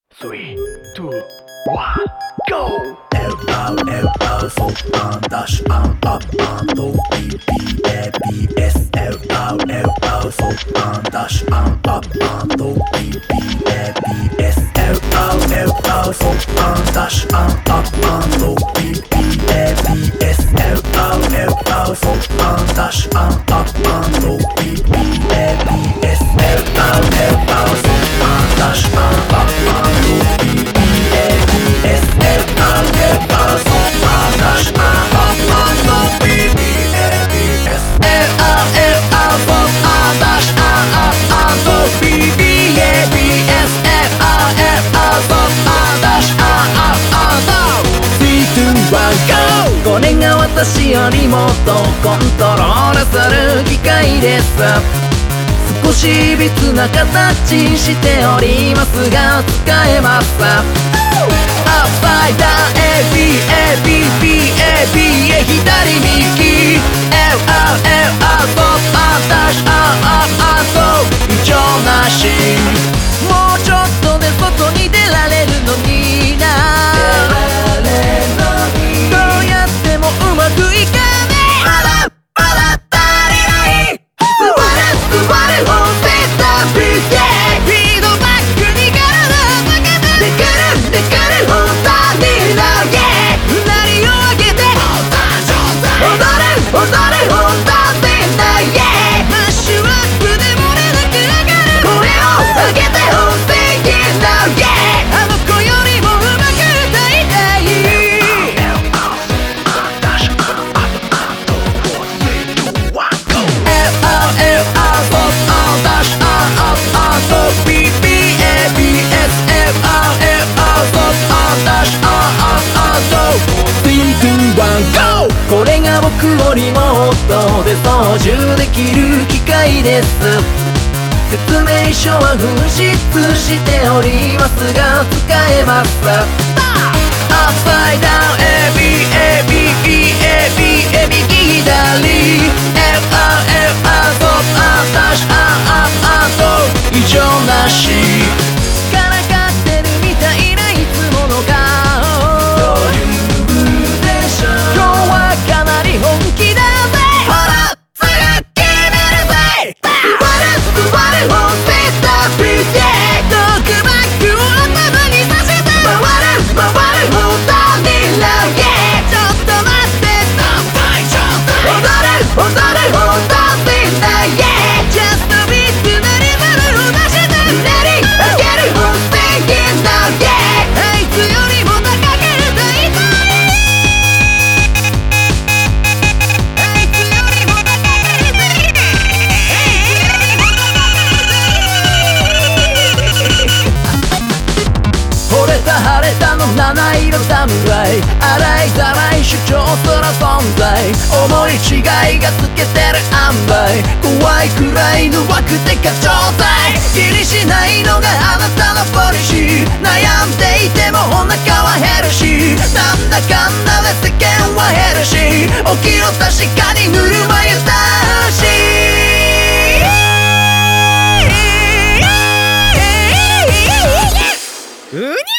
3, 2, 1, go! LRLR ソッアンダッシュアンアップアンド BBABS LRLR ソッアンダッシュアンアップアンド BBABS LRLR ソッアンダッシュアンアップアンド BBABS LRLR ソッアンダッシュアンアップアンド BBABS LRLR ソッアンダッシュアンアップアンド BBABS LRLR ソッアンダッシュアンアップアンド BBABS LRLR ソッアンダッシュアンアップアンド BBABS LRLR ソッアンダッシュアンアップアンド 3, 2, 1, go! これが私よりもっとコントロールする機械です。少し別な形しておりますが使えます。アップサイダー ABABBABA 左右 LRLR ソッアンダッシュアンアップアンド異常なし。もうちょっとで外に出られるのにな。どうやってもうまくいかねえ。まだ足りない。座る方セットアップしてフィードバックに体を向けてでかる本当になげなりを上げて踊る本当になげマッシュアップで漏れなく上がる声を上げて本当になげあの子よりもうまく歌いたい。これが僕をリモートで操縦できる機械です。説明書は紛失しておりますが使えます。アップサイダー ABABBABA 右左 LRLR ソッアンダッシュアンアップアンド異常なし。からかってるみたいないつもの顔。今日はかなり本気だぜ。ほらすぐ決めるぜ。座る本セットアップしてトークバックを頭にさせて回る本当にラウゲちょっと待って踊る本当にラウゲ Just a bit なリズムを出してレディ上げる本当にラウゲあいつよりも高く歌いたい。晴れたの七色侍洗いざらい主張する存在思い違いがつけてる塩梅怖いくらいの枠で過剰罪気にしないのがあなたのポリシー悩んでいてもお腹は減るしなんだかんだで世間は減るし起きろ確かにぬるま湯だしうにゃ